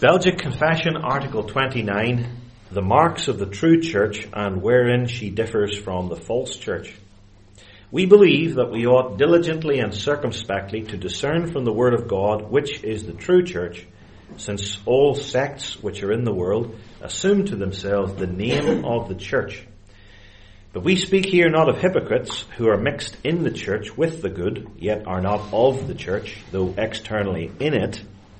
Belgic Confession, Article 29, the marks of the true church and wherein she differs from the false church. We believe that we ought diligently and circumspectly to discern from the Word of God which is the true church, since all sects which are in the world assume to themselves the name of the church. But we speak here not of hypocrites who are mixed in the church with the good, yet are not of the church, though externally in it.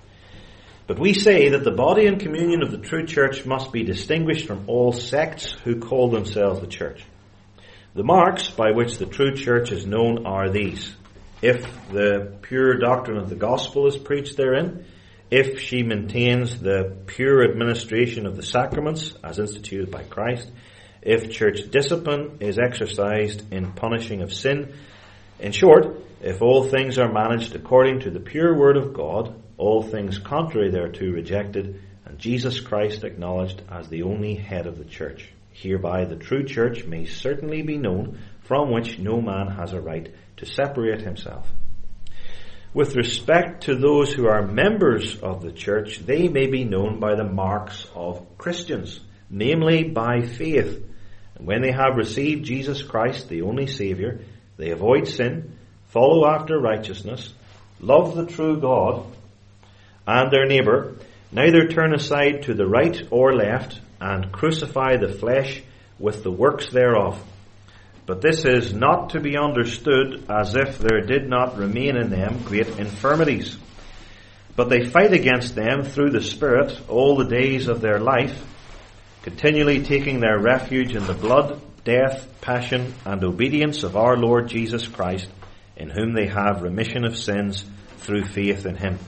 But we say that the body and communion of the true church must be distinguished from all sects who call themselves the church. The marks by which the true church is known are these: if the pure doctrine of the gospel is preached therein, if she maintains the pure administration of the sacraments as instituted by Christ, if church discipline is exercised in punishing of sin. In short, if all things are managed according to the pure word of God, all things contrary thereto rejected, and Jesus Christ acknowledged as the only head of the church. Hereby the true church may certainly be known, from which no man has a right to separate himself. With respect to those who are members of the church, they may be known by the marks of Christians, namely by faith. And when they have received Jesus Christ, the only Saviour, they avoid sin, follow after righteousness, love the true God and their neighbour, neither turn aside to the right or left, and crucify the flesh with the works thereof. But this is not to be understood as if there did not remain in them great infirmities. But they fight against them through the Spirit all the days of their life, continually taking their refuge in the blood, death, passion, and obedience of our Lord Jesus Christ, in whom they have remission of sins through faith in him.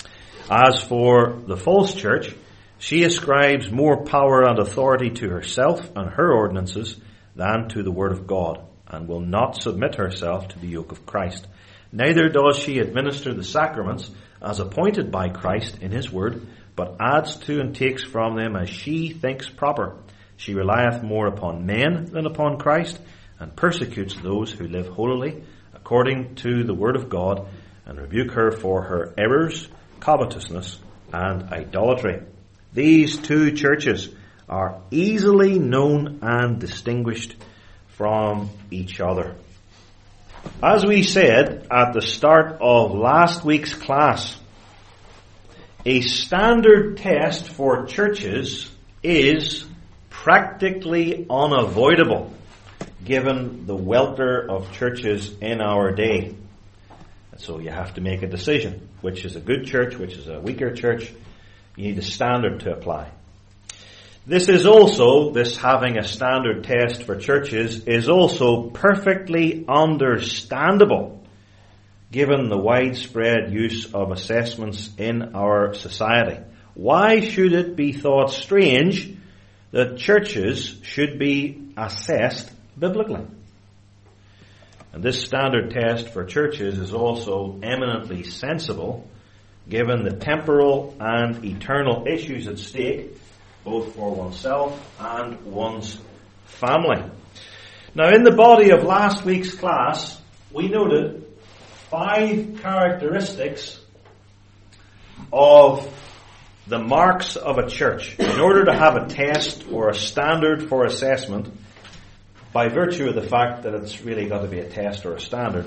As for the false church, she ascribes more power and authority to herself and her ordinances than to the word of God, and will not submit herself to the yoke of Christ. Neither does she administer the sacraments as appointed by Christ in his word, but adds to and takes from them as she thinks proper. She relieth more upon men than upon Christ, and persecutes those who live holily according to the word of God, and rebuke her for her errors, covetousness, and idolatry. These two churches are easily known and distinguished from each other. As we said at the start of last week's class, a standard test for churches is practically unavoidable, given the welter of churches in our day. And so you have to make a decision. Which is a good church, which is a weaker church. You need a standard to apply. This having a standard test for churches is also perfectly understandable, given the widespread use of assessments in our society. Why should it be thought strange that churches should be assessed biblically? And this standard test for churches is also eminently sensible, given the temporal and eternal issues at stake, both for oneself and one's family. Now, in the body of last week's class, we noted 5 characteristics of the marks of a church. In order to have a test or a standard for assessment, by virtue of the fact that it's really got to be a test or a standard,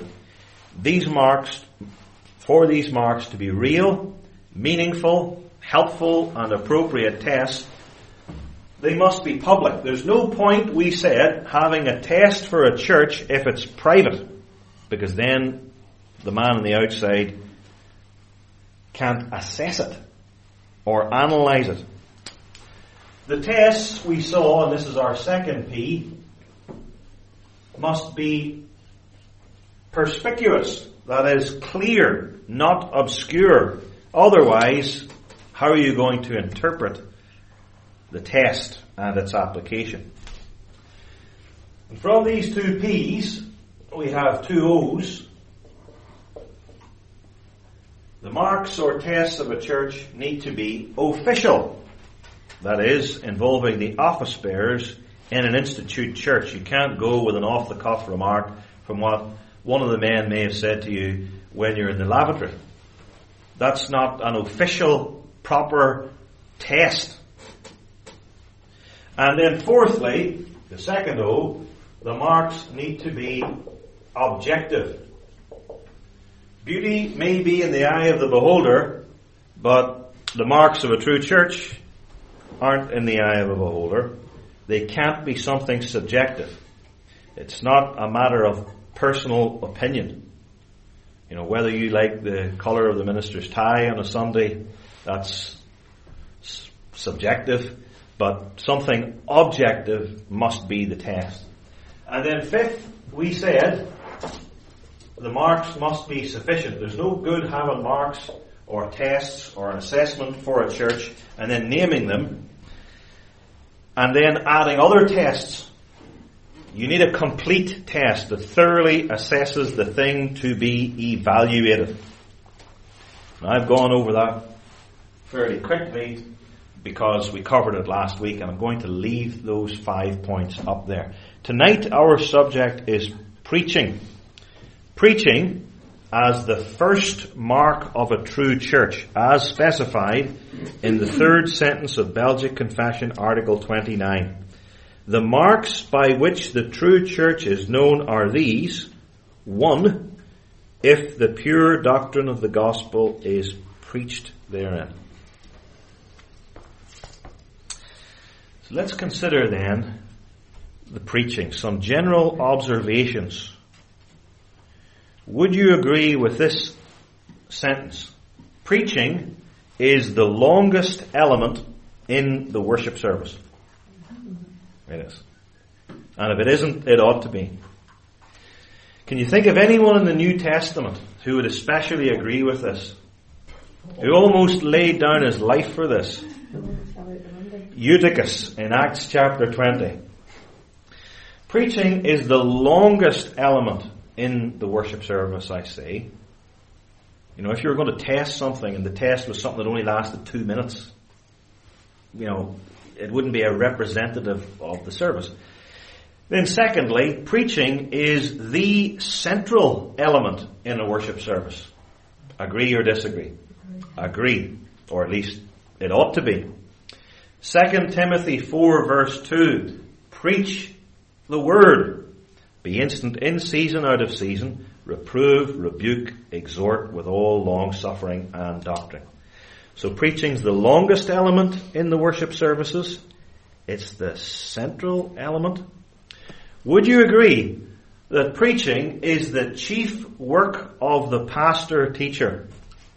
for these marks to be real, meaningful, helpful, and appropriate tests, they must be public. There's no point, we said, having a test for a church if it's private, because then the man on the outside can't assess it or analyze it. The tests we saw, and this is our second P, must be perspicuous, that is clear, not obscure. Otherwise, how are you going to interpret the test and its application? And from these 2 P's, we have 2 O's. The marks or tests of a church need to be official, that is, involving the office bearers in an institute church. You can't go with an off-the-cuff remark from what one of the men may have said to you when you're in the lavatory. That's not an official, proper test. And then fourthly, the second O, the marks need to be objective. Beauty may be in the eye of the beholder, but the marks of a true church aren't in the eye of a beholder. They can't be something subjective. It's not a matter of personal opinion. You know, whether you like the colour of the minister's tie on a Sunday, that's subjective, but something objective must be the test. And then fifth, we said, the marks must be sufficient. There's no good having marks or tests or an assessment for a church and then naming them and then adding other tests. You need a complete test that thoroughly assesses the thing to be evaluated. Now, I've gone over that fairly quickly because we covered it last week, and I'm going to leave those 5 points up there. Tonight our subject is preaching. Preaching as the first mark of a true church, as specified in the third sentence of Belgic Confession, Article 29. The marks by which the true church is known are these. 1, if the pure doctrine of the gospel is preached therein. So let's consider then the preaching. Some general observations. Would you agree with this sentence? Preaching is the longest element in the worship service. It is. And if it isn't, it ought to be. Can you think of anyone in the New Testament who would especially agree with this? Who almost laid down his life for this? Eutychus in Acts chapter 20. Preaching is the longest element in the worship service, I say. You know, if you were going to test something and the test was something that only lasted 2 minutes, you know, it wouldn't be a representative of the service. Then secondly, preaching is the central element in a worship service. Agree or disagree? Agree. Or at least it ought to be. 2 Timothy 4 verse 2. Preach the word. Be instant in season, out of season. Reprove, rebuke, exhort with all long suffering and doctrine. So preaching's the longest element in the worship services. It's the central element. Would you agree that preaching is the chief work of the pastor-teacher?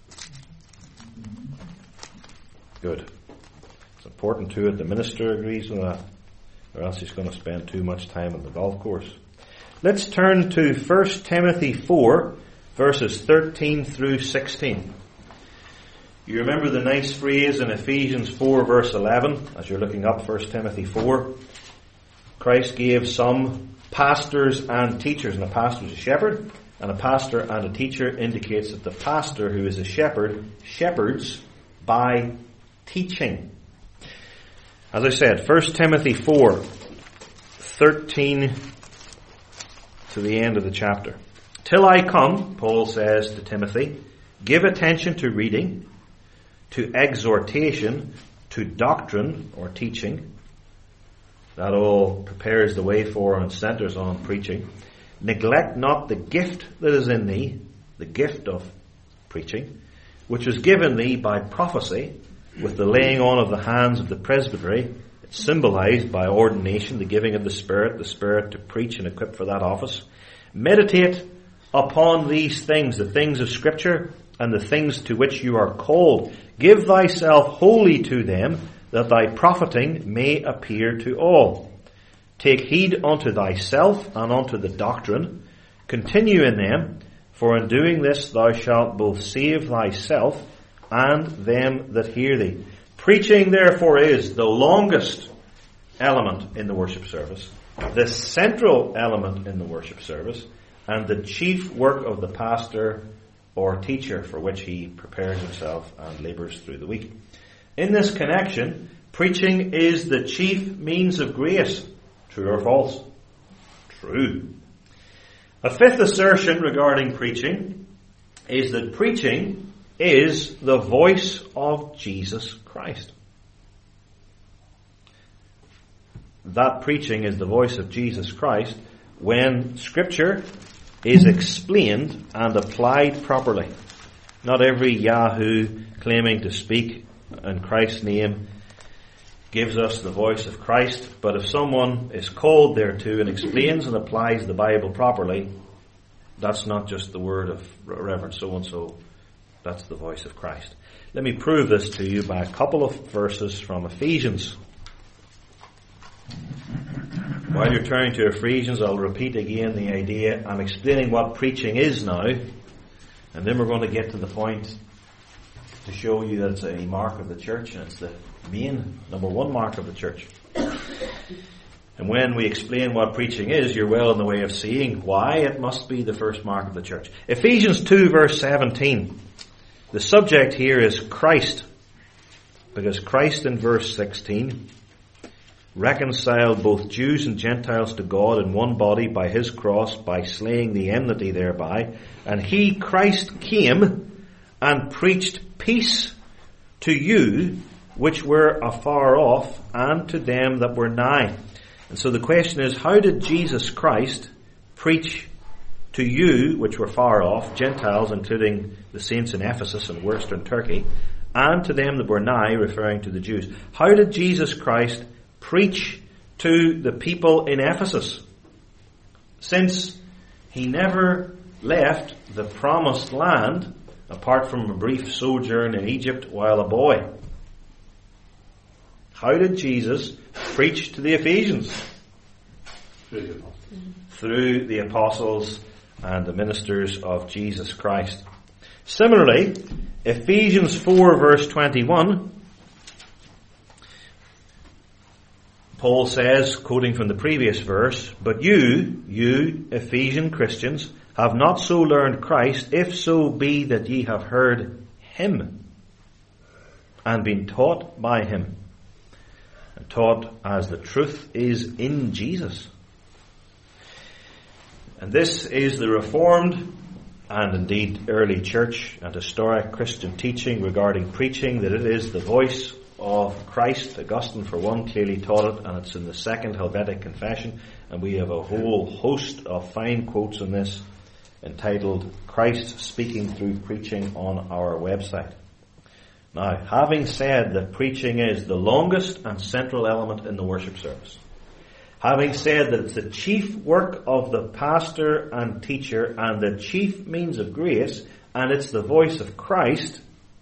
Good. It's important too that the minister agrees with that, or else he's going to spend too much time on the golf course. Let's turn to 1 Timothy 4, verses 13 through 16. You remember the nice phrase in Ephesians 4 verse 11, as you're looking up 1 Timothy 4. Christ gave some pastors and teachers, and a pastor is a shepherd, and a pastor and a teacher indicates that the pastor who is a shepherd shepherds by teaching. As I said, 1 Timothy 4, 13 to the end of the chapter. Till I come, Paul says to Timothy, give attention to reading, to exhortation, to doctrine or teaching. That all prepares the way for and centers on preaching. Neglect not the gift that is in thee, the gift of preaching, which was given thee by prophecy with the laying on of the hands of the presbytery. It's symbolized by ordination, the giving of the Spirit to preach and equip for that office. Meditate upon these things, the things of Scripture, and the things to which you are called. Give thyself wholly to them, that thy profiting may appear to all. Take heed unto thyself and unto the doctrine. Continue in them, for in doing this thou shalt both save thyself and them that hear thee. Preaching, therefore, is the longest element in the worship service, the central element in the worship service, and the chief work of the pastor or teacher for which he prepares himself and labours through the week. In this connection, preaching is the chief means of grace. True or false? True. A fifth assertion regarding preaching is that preaching is the voice of Jesus Christ. that preaching is the voice of Jesus Christ when Scripture is explained and applied properly. Not every yahoo claiming to speak in Christ's name gives us the voice of Christ, but if someone is called thereto and explains and applies the Bible properly, that's not just the word of Reverend so-and-so, that's the voice of Christ. Let me prove this to you by a couple of verses from Ephesians. While you're turning to Ephesians, I'll repeat again the idea. I'm explaining what preaching is now, and then we're going to get to the point to show you that it's a mark of the church, and it's the main, number one mark of the church. And when we explain what preaching is, you're well in the way of seeing why it must be the first mark of the church. Ephesians 2 verse 17. The subject here is Christ, because Christ in verse 16 reconciled both Jews and Gentiles to God in one body by his cross, by slaying the enmity thereby. And he, Christ, came and preached peace to you which were afar off, and to them that were nigh. And so the question is, how did Jesus Christ preach to you which were far off, Gentiles, including the saints in Ephesus and Western Turkey, and to them that were nigh, referring to the Jews? How did Jesus Christ preach to the people in Ephesus, since he never left the promised land apart from a brief sojourn in Egypt while a boy? How did Jesus preach to the Ephesians? Through the apostles and the ministers of Jesus Christ. Similarly, Ephesians 4 verse 21, Paul says, quoting from the previous verse, "But you Ephesian Christians, have not so learned Christ, if so be that ye have heard him, and been taught by him, and taught as the truth is in Jesus." And this is the Reformed and indeed early church and historic Christian teaching regarding preaching, that it is the voice of Christ. Augustine, for one, clearly taught it, and it's in the Second Helvetic Confession, and we have a whole host of fine quotes on this entitled "Christ Speaking Through Preaching" on our website. Now, having said that preaching is the longest and central element in the worship service, having said that it's the chief work of the pastor and teacher and the chief means of grace, and it's the voice of Christ,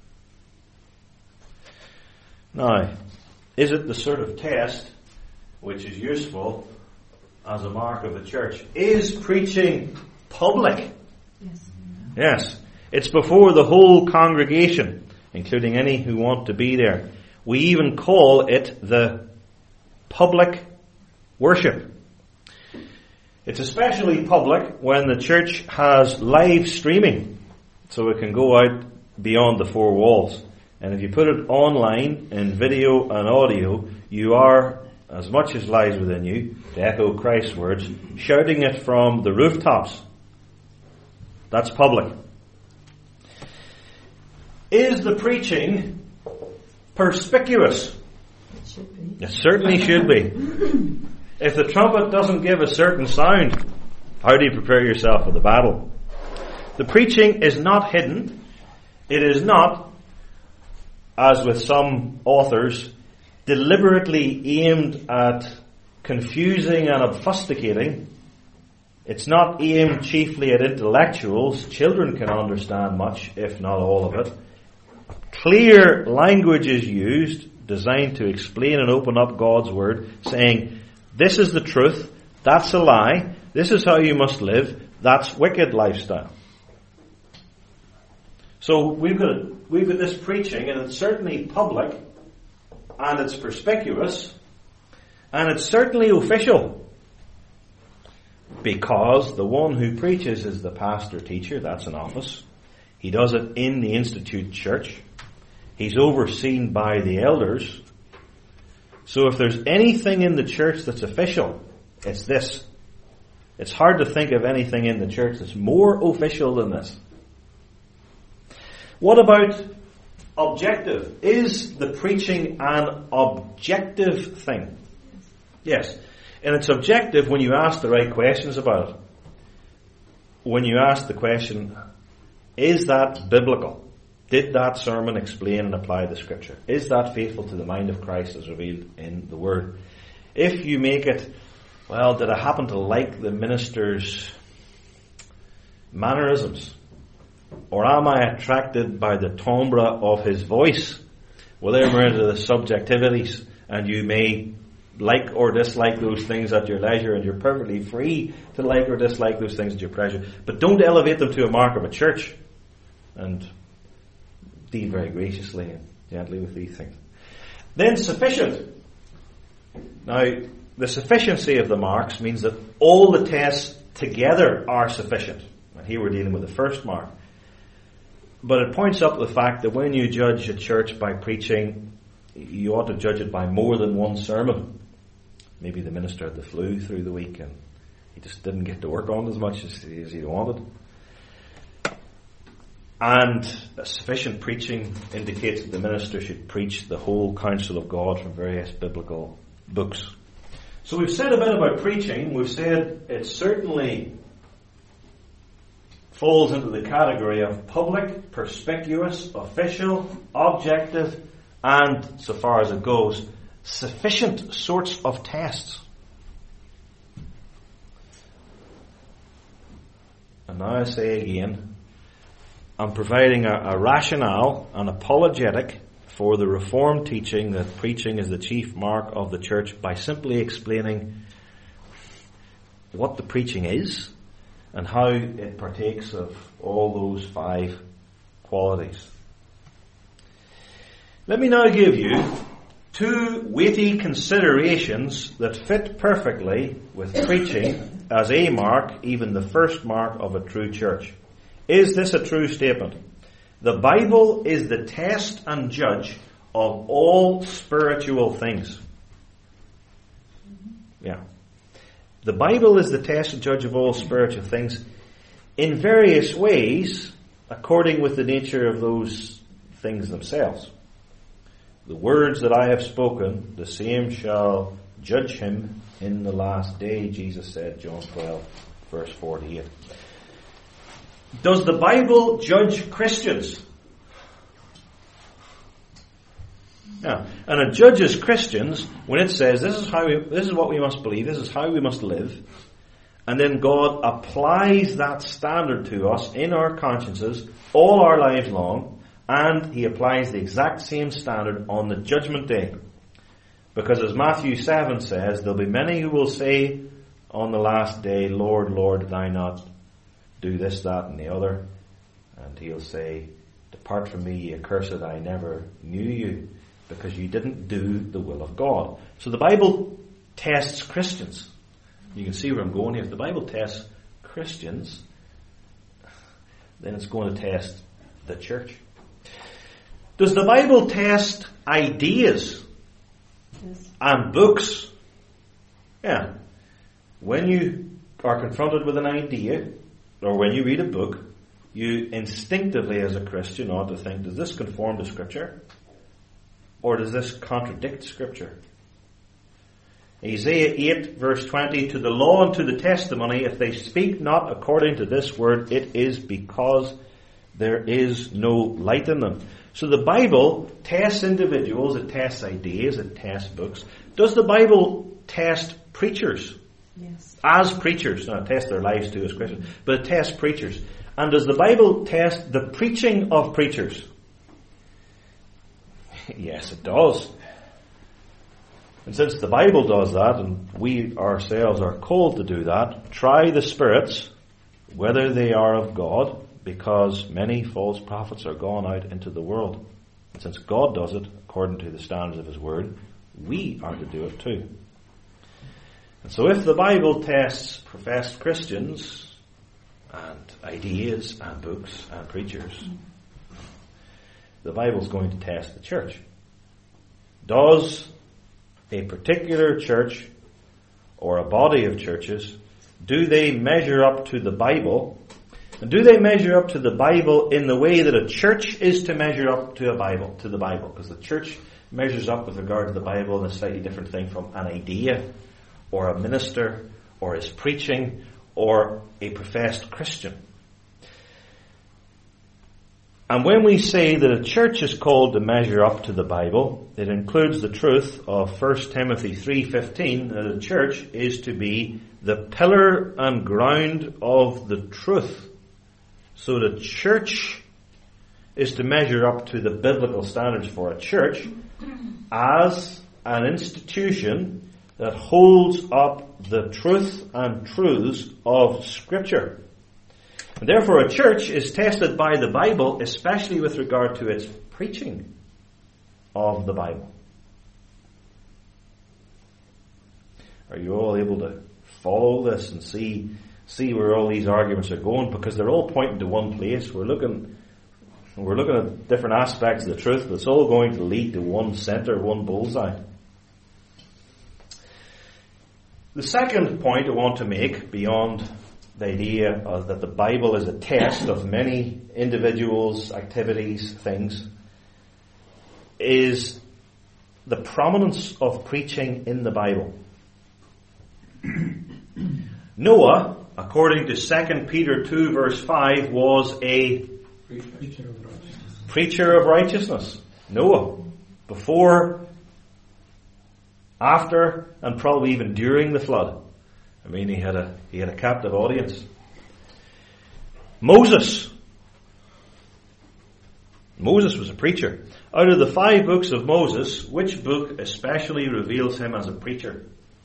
now, is it the sort of test which is useful as a mark of the church? Is preaching public? Yes. It's before the whole congregation, including any who want to be there. We even call it the public worship. It's especially public when the church has live streaming, so it can go out beyond the four walls. And if you put it online in video and audio, you are, as much as lies within you, to echo Christ's words, shouting it from the rooftops. That's public. Is the preaching perspicuous? It should be. It certainly should be. If the trumpet doesn't give a certain sound, how do you prepare yourself for the battle? The preaching is not hidden. It is not, as with some authors, deliberately aimed at confusing and obfuscating. It's not aimed chiefly at intellectuals. Children can understand much, if not all of it. Clear language is used, designed to explain and open up God's Word, saying, this is the truth, that's a lie, this is how you must live, that's wicked lifestyle. So we've got this preaching, and it's certainly public, and it's perspicuous, and it's certainly official. Because the one who preaches is the pastor teacher, that's an office. He does it in the Institute Church. He's overseen by the elders. So if there's anything in the church that's official, it's this. It's hard to think of anything in the church that's more official than this. What about objective? Is the preaching an objective thing? Yes. And it's objective when you ask the right questions about it. When you ask the question, is that biblical? Did that sermon explain and apply the Scripture? Is that faithful to the mind of Christ as revealed in the Word? If you make it, well, did I happen to like the minister's mannerisms? Or am I attracted by the timbre of his voice? Well, then we're into the subjectivities, and you may like or dislike those things at your leisure, and you're perfectly free to like or dislike those things at your pleasure. But don't elevate them to a mark of a church, and deal very graciously and gently with these things. Then sufficient. Now, the sufficiency of the marks means that all the tests together are sufficient. And here we're dealing with the first mark. But it points up the fact that when you judge a church by preaching, you ought to judge it by more than one sermon. Maybe the minister had the flu through the week and he just didn't get to work on as much as he wanted. And sufficient preaching indicates that the minister should preach the whole counsel of God from various biblical books. So we've said a bit about preaching. We've said it certainly falls into the category of public, perspicuous, official, objective, and, so far as it goes, sufficient sorts of tests. And now I say again, I'm providing a rationale, an apologetic for the Reformed teaching that preaching is the chief mark of the church by simply explaining what the preaching is and how it partakes of all those 5 qualities. Let me now give you 2 weighty considerations that fit perfectly with preaching as a mark, even the first mark of a true church. Is this a true statement? The Bible is the test and judge of all spiritual things. Yeah. The Bible is the test and judge of all spiritual things in various ways, according with the nature of those things themselves. The words that I have spoken, the same shall judge him in the last day, Jesus said, John 12, verse 48. Does the Bible judge Christians? Yeah. And it judges Christians when it says this is what we must believe, this is how we must live. And then God applies that standard to us in our consciences all our lives long, and He applies the exact same standard on the judgment day. Because as Matthew 7 says, there'll be many who will say on the last day, Lord, Lord, did I not do this, that, and the other? And He'll say, depart from me, ye accursed, I never knew you, because you didn't do the will of God. So the Bible tests Christians. You can see where I'm going here. If the Bible tests Christians, then it's going to test the church. Does the Bible test ideas and books? Yeah. When you are confronted with an idea, or when you read a book, you instinctively as a Christian ought to think, does this conform to Scripture? Or does this contradict Scripture? Isaiah 8 verse 20, to the law and to the testimony, if they speak not according to this word, it is because there is no light in them. So the Bible tests individuals, it tests ideas, it tests books. Does the Bible test preachers? Yes. As preachers. Now it tests their lives too as Christians, but it tests preachers. And does the Bible test the preaching of preachers? Yes, it does. And since the Bible does that, and we ourselves are called to do that, try the spirits, whether they are of God, because many false prophets are gone out into the world. And since God does it according to the standards of His Word, we are to do it too. And so if the Bible tests professed Christians, and ideas, and books, and preachers, the Bible's going to test the church. Does a particular church or a body of churches, do they measure up to the Bible? And do they measure up to the Bible in the way that a church is to measure up to the Bible? Because the church measures up with regard to the Bible in a slightly different thing from an idea or a minister or his preaching or a professed Christian. And when we say that a church is called to measure up to the Bible, it includes the truth of 1 Timothy 3:15 that a church is to be the pillar and ground of the truth. So the church is to measure up to the biblical standards for a church as an institution that holds up the truth and truths of Scripture. And therefore a church is tested by the Bible, especially with regard to its preaching of the Bible. Are you all able to follow this and see where all these arguments are going? Because they're all pointing to one place. We're looking at different aspects of the truth, but it's all going to lead to one center, one bullseye. The second point I want to make, beyond the idea that the Bible is a test of many individuals, activities, things, is the prominence of preaching in the Bible. Noah, according to 2 Peter 2 verse 5, was a preacher of righteousness. Noah, before, after, and probably even during the flood. I mean, he had a captive audience. Moses was a preacher. Out of the 5 books of Moses, which book especially reveals him as a preacher?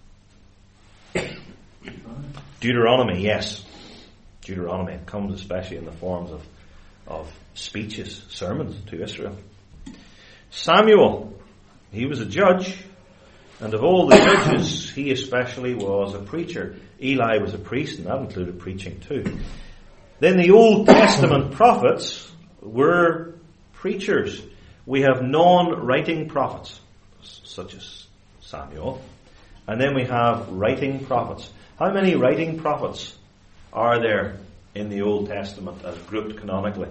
Deuteronomy, yes. Deuteronomy. It comes especially in the forms of speeches, sermons to Israel. Samuel, he was a judge. And of all the judges, he especially was a preacher. Eli was a priest, and that included preaching too. Then the Old Testament prophets were preachers. We have non-writing prophets, such as Samuel. And then we have writing prophets. How many writing prophets are there in the Old Testament as grouped canonically?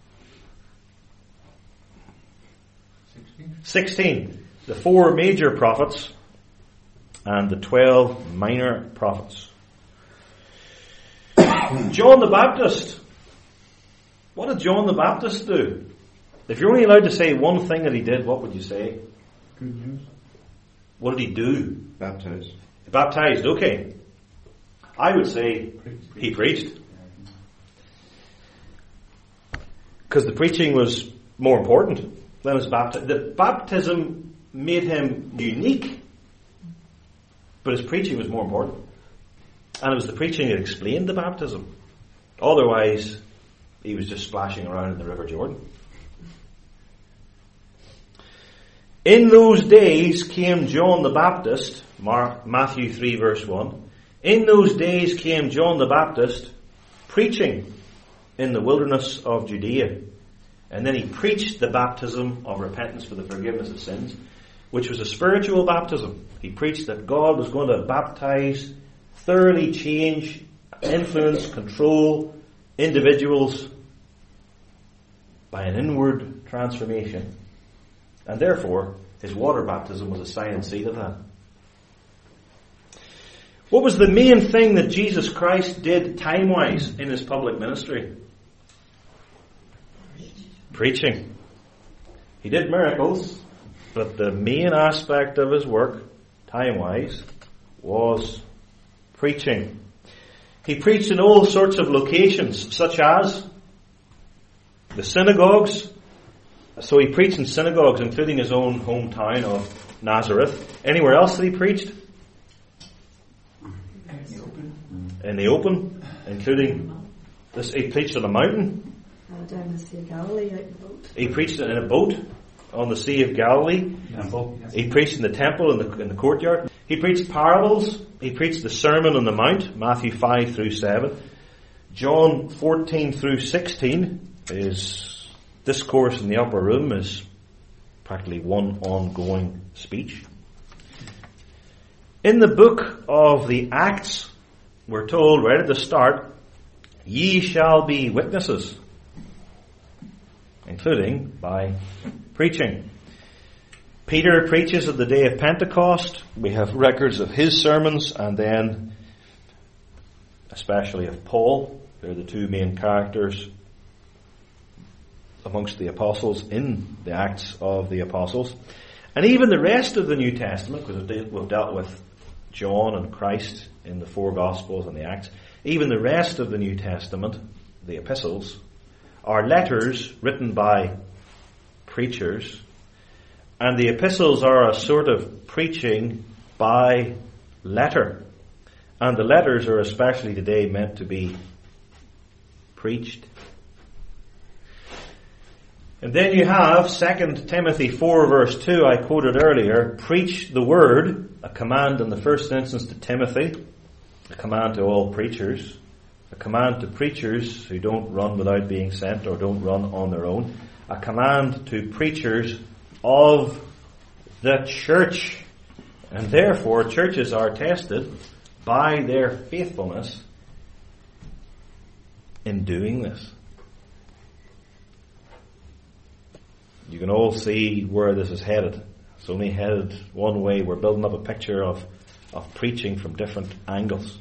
16. The 4 major prophets and the 12 minor prophets. John the Baptist. What did John the Baptist do? If you're only allowed to say one thing that he did, what would you say? Good news. What did he do? Baptized. Baptized, okay. I would say he preached. Because the preaching was more important than his baptism. The baptism made him unique, but his preaching was more important. And it was the preaching that explained the baptism. Otherwise, he was just splashing around in the River Jordan. In those days came John the Baptist, Matthew 3 verse 1. In those days came John the Baptist preaching in the wilderness of Judea. And then he preached the baptism of repentance for the forgiveness of sins, which was a spiritual baptism. He preached that God was going to baptize, thoroughly change, influence, control individuals by an inward transformation. And therefore, his water baptism was a sign and seed of that. What was the main thing that Jesus Christ did time-wise in his public ministry? Preaching. He did miracles, but the main aspect of his work, time-wise, was preaching. He preached in all sorts of locations, such as the synagogues. So he preached in synagogues, including his own hometown of Nazareth. Anywhere else that he preached? In the open, including this. He preached on a mountain. Down the Sea of Galilee, out in a boat. He preached in a boat on the Sea of Galilee. Temple. He preached in the temple in the courtyard. He preached parables. He preached the Sermon on the Mount, Matthew 5 through 7. John 14 through 16 is discourse in the upper room, is practically one ongoing speech. In the book of the Acts, we're told right at the start, ye shall be witnesses, including by preaching. Peter preaches at the day of Pentecost. We have records of his sermons, and then especially of Paul. They're the two main characters amongst the apostles in the Acts of the Apostles. And even the rest of the New Testament, because we've dealt with John and Christ in the four Gospels and the Acts, even the rest of the New Testament, the epistles, are letters written by preachers. And the epistles are a sort of preaching by letter. And the letters are especially today meant to be preached. And then you have 2 Timothy 4 verse 2, I quoted earlier, preach the word, a command in the first instance to Timothy, a command to all preachers, a command to preachers who don't run without being sent or don't run on their own, a command to preachers of the church. And therefore, churches are tested by their faithfulness in doing this. You can all see where this is headed. It's only headed one way. We're building up a picture of preaching from different angles.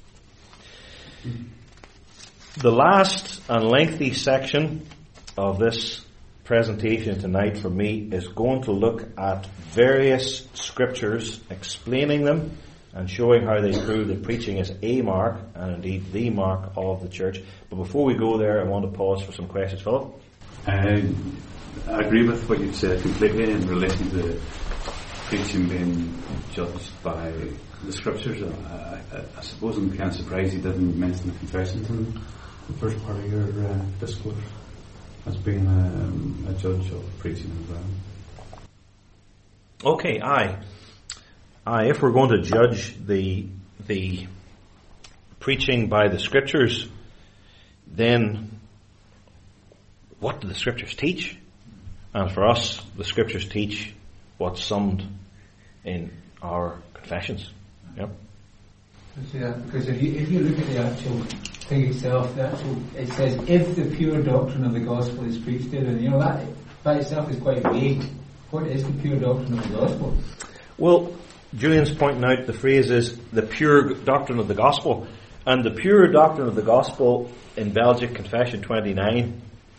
The last and lengthy section of this presentation tonight for me is going to look at various scriptures, explaining them and showing how they prove that preaching is a mark and indeed the mark of the church. But before we go there, I want to pause for some questions. Philip? I agree with what you've said completely in relation to preaching being judged by the scriptures. I suppose I'm kind of surprised you didn't mention the confessions in the first part of your discourse as being a judge of preaching as well. Okay, aye. If we're going to judge the preaching by the scriptures, then what do the scriptures teach? And for us, the scriptures teach what's summed in our confessions. Yep. Because if you look at the actual thing itself, it says, if the pure doctrine of the gospel is preached in, and that by itself is quite vague. What is the pure doctrine of the gospel? Well, Julian's pointing out the phrase is the pure doctrine of the gospel. And the pure doctrine of the gospel in Belgic Confession 29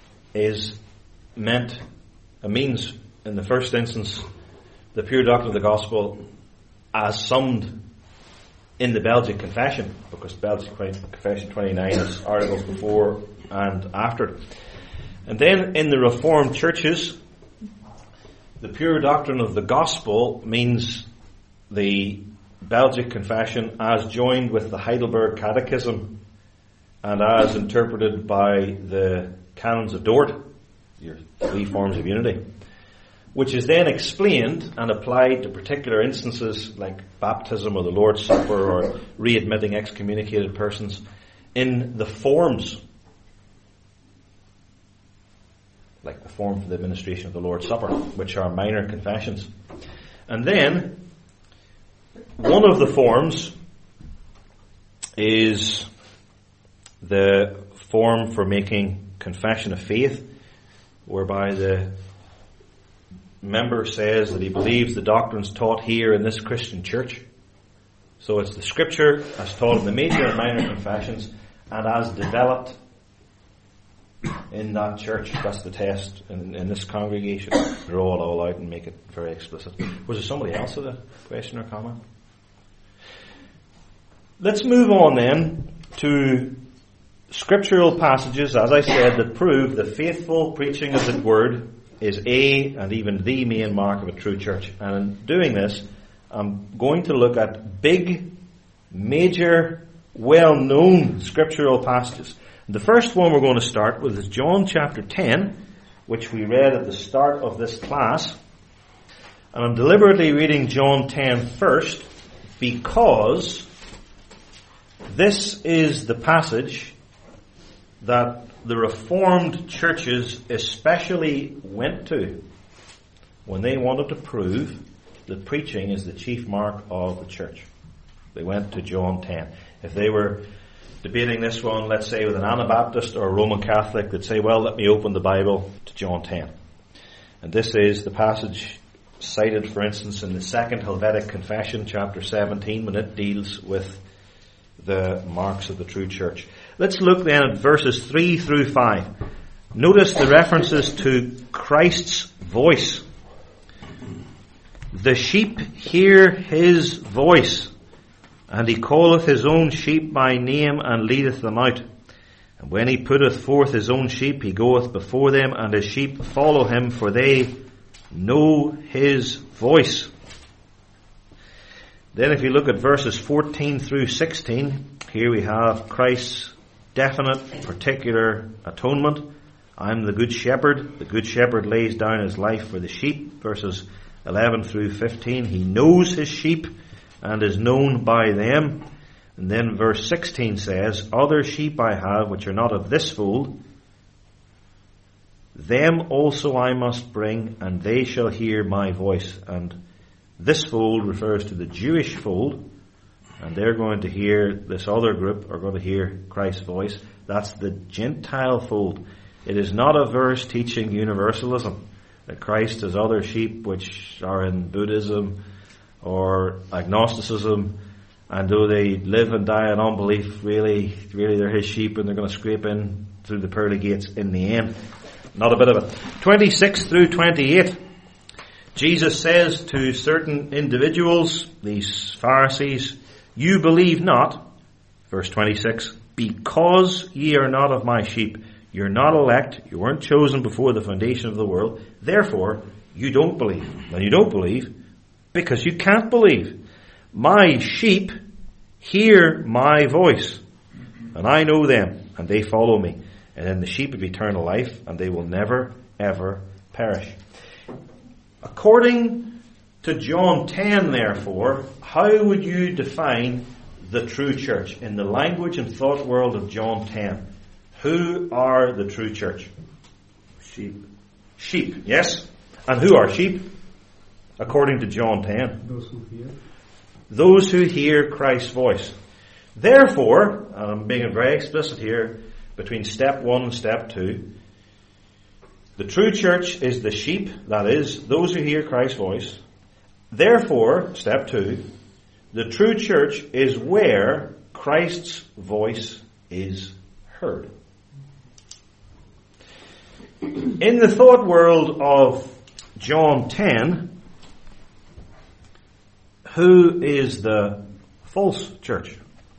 means in the first instance the pure doctrine of the gospel as summed in the Belgic Confession, because Belgic Confession 29 is articles before and after. And then in the Reformed churches, the pure doctrine of the gospel means the Belgic Confession as joined with the Heidelberg Catechism and as interpreted by the Canons of Dort, your three forms of unity, which is then explained and applied to particular instances like baptism or the Lord's Supper or readmitting excommunicated persons in the forms, like the form for the administration of the Lord's Supper, which are minor confessions. And then one of the forms is the form for making confession of faith, whereby the member says that he believes the doctrines taught here in this Christian church. So it's the scripture as taught in the major and minor confessions and as developed in that church. That's the test in this congregation. Draw it all out and make it very explicit. Was there somebody else with a question or comment? Let's move on then to scriptural passages, as I said, that prove the faithful preaching of the word is and even the main mark of a true church. And in doing this, I'm going to look at big, major, well-known scriptural passages. The first one we're going to start with is John chapter 10, which we read at the start of this class. And I'm deliberately reading John 10 first because this is the passage that the Reformed churches especially went to when they wanted to prove that preaching is the chief mark of the church. They went to John 10. If they were debating this one, let's say with an Anabaptist or a Roman Catholic, they'd say, well, let me open the Bible to John 10. And this is the passage cited, for instance, in the Second Helvetic Confession, chapter 17, when it deals with the marks of the true church. Let's look then at verses 3 through 5. Notice the references to Christ's voice. The sheep hear his voice, and he calleth his own sheep by name, and leadeth them out. And when he putteth forth his own sheep, he goeth before them, and his sheep follow him, for they know his voice. Then if you look at verses 14 through 16, here we have Christ's definite, particular atonement. I'm the good shepherd. The good shepherd lays down his life for the sheep. Verses 11 through 15, he knows his sheep and is known by them. And then verse 16 says, other sheep I have which are not of this fold, them also I must bring, and they shall hear my voice. And this fold refers to the Jewish fold, and they're going to hear, this other group are going to hear Christ's voice. That's the Gentile fold. It is not a verse teaching universalism, that Christ has other sheep which are in Buddhism or agnosticism, and though they live and die in unbelief, really they're his sheep, and they're going to scrape in through the pearly gates in the end. Not a bit of it. 26 through 28. Jesus says to certain individuals, these Pharisees, you believe not, verse 26, because ye are not of my sheep. You're not elect. You weren't chosen before the foundation of the world. Therefore, you don't believe. And you don't believe because you can't believe. My sheep hear my voice, and I know them, and they follow me. And then the sheep have eternal life, and they will never, ever perish. According to John 10, therefore, how would you define the true church in the language and thought world of John 10? Who are the true church? Sheep. Sheep, yes. And who are sheep? According to John 10. Those who hear. Those who hear Christ's voice. Therefore, and I'm being very explicit here, between step 1 and step 2, the true church is the sheep, that is, those who hear Christ's voice. Therefore, step 2, the true church is where Christ's voice is heard. In the thought world of John 10, who is the false church?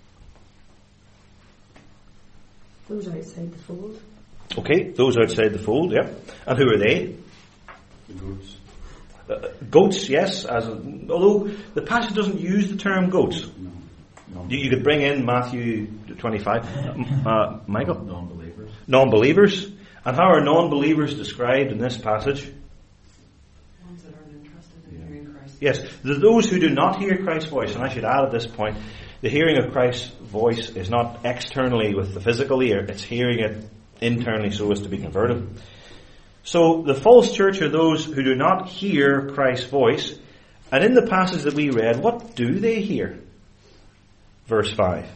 Those outside the fold. Okay, those outside the fold, yeah. And who are they? The goats. Goats, yes. Although the passage doesn't use the term goats. No. You could bring in Matthew 25. Michael? Non-believers. Non-believers. And how are non-believers described in this passage? Ones that aren't interested in hearing Christ. Yes, those who do not hear Christ's voice. And I should add at this point, the hearing of Christ's voice is not externally with the physical ear. It's hearing it internally so as to be converted. So the false church are those who do not hear Christ's voice. And in the passage that we read, what do they hear? Verse 5.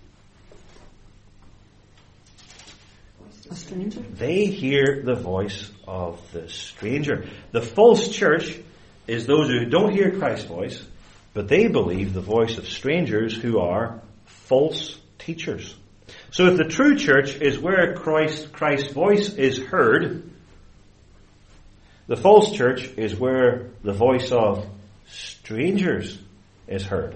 A stranger. They hear the voice of the stranger. The false church is those who don't hear Christ's voice, but they believe the voice of strangers who are false teachers. So if the true church is where Christ's voice is heard, the false church is where the voice of strangers is heard.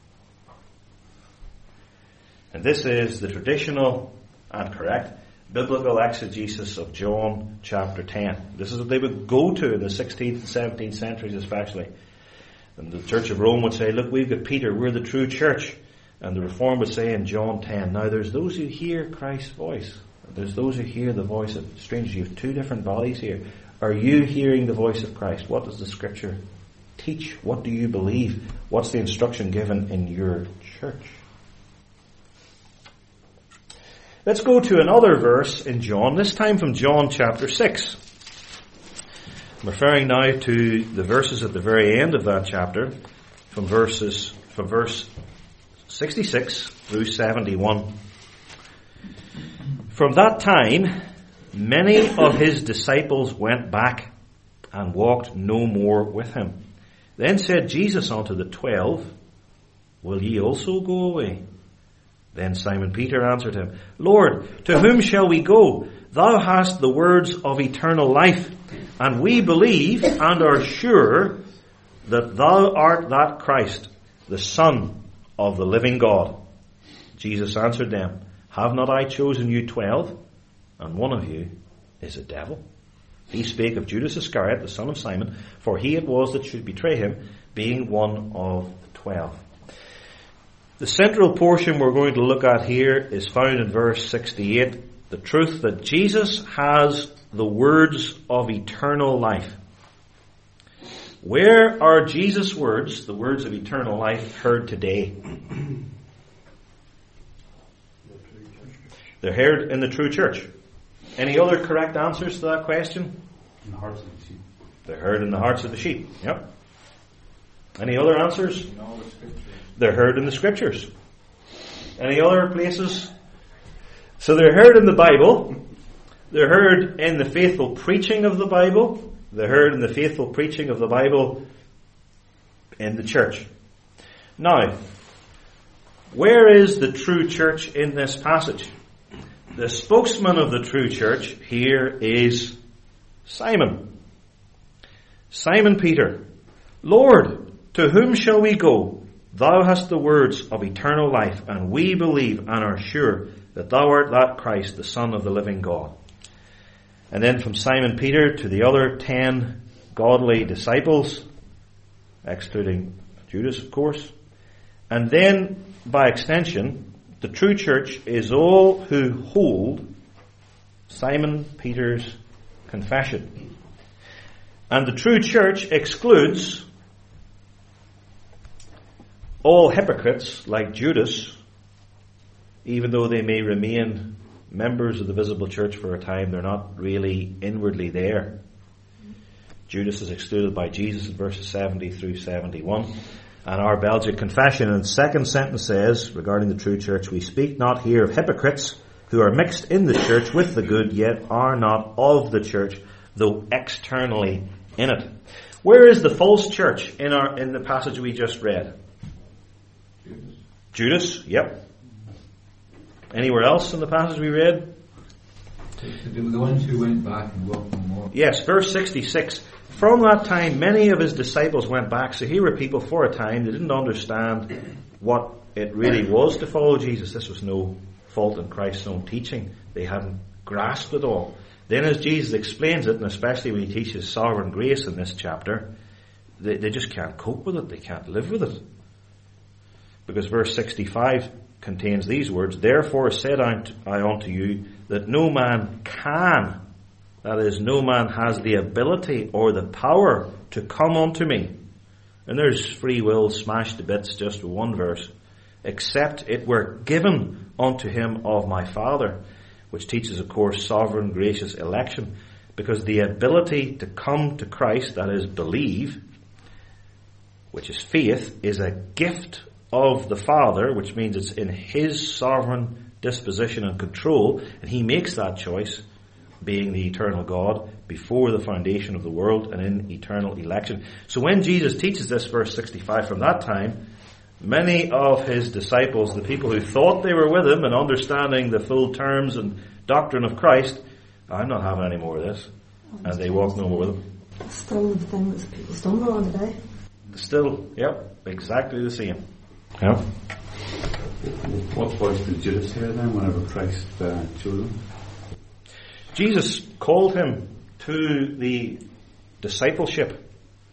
And this is the traditional and correct biblical exegesis of John chapter 10. This is what they would go to in the 16th and 17th centuries especially. And the Church of Rome would say, look, we've got Peter, we're the true church. And the Reform would say in John 10, now there's those who hear Christ's voice. There's those who hear the voice of strangers. You have two different bodies here. Are you hearing the voice of Christ? What does the Scripture teach? What do you believe? What's the instruction given in your church? Let's go to another verse in John, this time from John chapter 6. I'm referring now to the verses at the very end of that chapter, from verse 66 through 71. From that time, many of his disciples went back and walked no more with him. Then said Jesus unto the 12, Will ye also go away? Then Simon Peter answered him, Lord, to whom shall we go? Thou hast the words of eternal life, and we believe and are sure that thou art that Christ, the Son of the living God. Jesus answered them, Have not I chosen you 12, and one of you is a devil? He spake of Judas Iscariot, the son of Simon, for he it was that should betray him, being one of the 12. The central portion we're going to look at here is found in verse 68, the truth that Jesus has the words of eternal life. Where are Jesus' words, the words of eternal life, heard today? They're heard in the true church. Any other correct answers to that question? In the hearts of the sheep. They're heard in the hearts of the sheep. Yep. Any other answers? They're heard in the Scriptures. Any other places? So they're heard in the Bible. They're heard in the faithful preaching of the Bible. They're heard in the faithful preaching of the Bible in the church. Now, where is the true church in this passage? The spokesman of the true church here is Simon. Simon Peter. Lord, to whom shall we go? Thou hast the words of eternal life, and we believe and are sure that thou art that Christ, the Son of the living God. And then from Simon Peter to the other 10 godly disciples, excluding Judas, of course. And then, by extension, the true church is all who hold Simon Peter's confession. And the true church excludes all hypocrites like Judas, even though they may remain members of the visible church for a time, they're not really inwardly there. Judas is excluded by Jesus in verses 70 through 71. And our Belgic confession in the second sentence says, regarding the true church, we speak not here of hypocrites who are mixed in the church with the good, yet are not of the church, though externally in it. Where is the false church in the passage we just read? Judas, yep. Anywhere else in the passage we read? The ones who went back and walked no more. Yes, verse 66. From that time, many of his disciples went back. So here were people for a time, they didn't understand what it really was to follow Jesus. This was no fault in Christ's own teaching. They hadn't grasped it all. Then as Jesus explains it, and especially when he teaches sovereign grace in this chapter, they just can't cope with it. They can't live with it. Because verse 65 contains these words, Therefore said I unto you, that no man can, that is, no man has the ability or the power to come unto me. And there's free will smashed to bits just with one verse. Except it were given unto him of my Father, which teaches, of course, sovereign gracious election. Because the ability to come to Christ, that is, believe, which is faith, is a gift of the Father, which means it's in his sovereign disposition and control, and he makes that choice, being the eternal God, before the foundation of the world and in eternal election. So when Jesus teaches this, verse 65, from that time, many of his disciples, the people who thought they were with him and understanding the full terms and doctrine of Christ, I'm not having any more of this. And they walked no more with him. Still the thing that people stumble on today. Still, yep, exactly the same. Yeah. What voice did Judas hear then whenever Christ chose him? Jesus called him to the discipleship,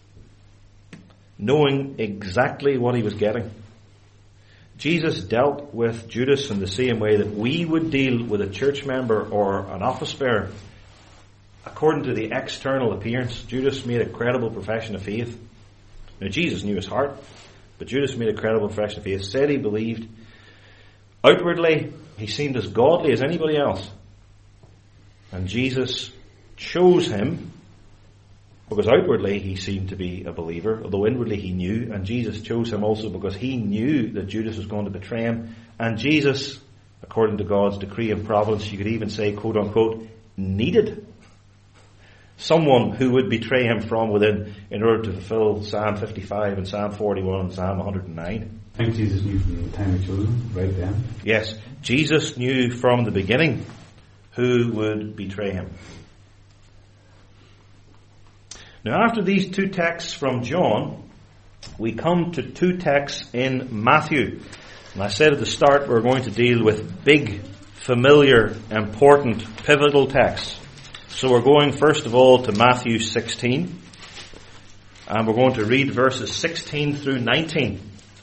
knowing exactly what he was getting. Jesus dealt with Judas in the same way that we would deal with a church member or an office bearer. According to the external appearance, Judas made a credible profession of faith. Now, Jesus knew his heart, but Judas made a credible profession of faith, said he believed. Outwardly, he seemed as godly as anybody else. And Jesus chose him because outwardly he seemed to be a believer, although inwardly he knew. And Jesus chose him also because he knew that Judas was going to betray him. And Jesus, according to God's decree and providence, you could even say, quote unquote, needed someone who would betray him from within in order to fulfill Psalm 55 and Psalm 41 and Psalm 109. I think Jesus knew from the time he chose him, right then. Yes, Jesus knew from the beginning who would betray him. Now, after these two texts from John, we come to two texts in Matthew. And I said at the start we're going to deal with big, familiar, important, pivotal texts. So we're going first of all to Matthew 16. And we're going to read verses 16 through 19.